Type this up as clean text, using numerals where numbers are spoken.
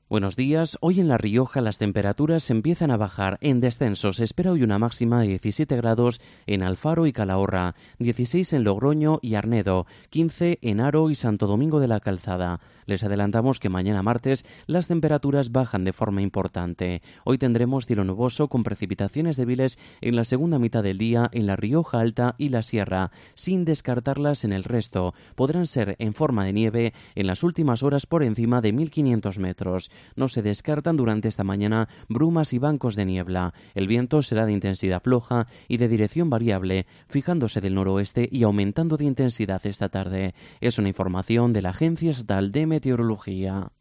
Buenos días. Hoy en La Rioja las temperaturas empiezan a bajar. En descenso se espera hoy una máxima de 17 grados en Alfaro y Calahorra, 16 en Logroño y Arnedo, 15 en Haro y Santo Domingo de la Calzada. Les adelantamos que mañana martes las temperaturas bajan de forma importante. Hoy tendremos cielo nuboso con precipitaciones débiles en la segunda mitad del día en La Rioja Alta y la Sierra, sin descartarlas en el resto. Podrán ser en forma de nieve en las últimas horas por encima de 1.500 metros. No se descartan durante esta mañana brumas y bancos de niebla. El viento será de intensidad floja y de dirección variable, fijándose del noroeste y aumentando de intensidad esta tarde. Es una información de la Agencia Estatal de Meteorología.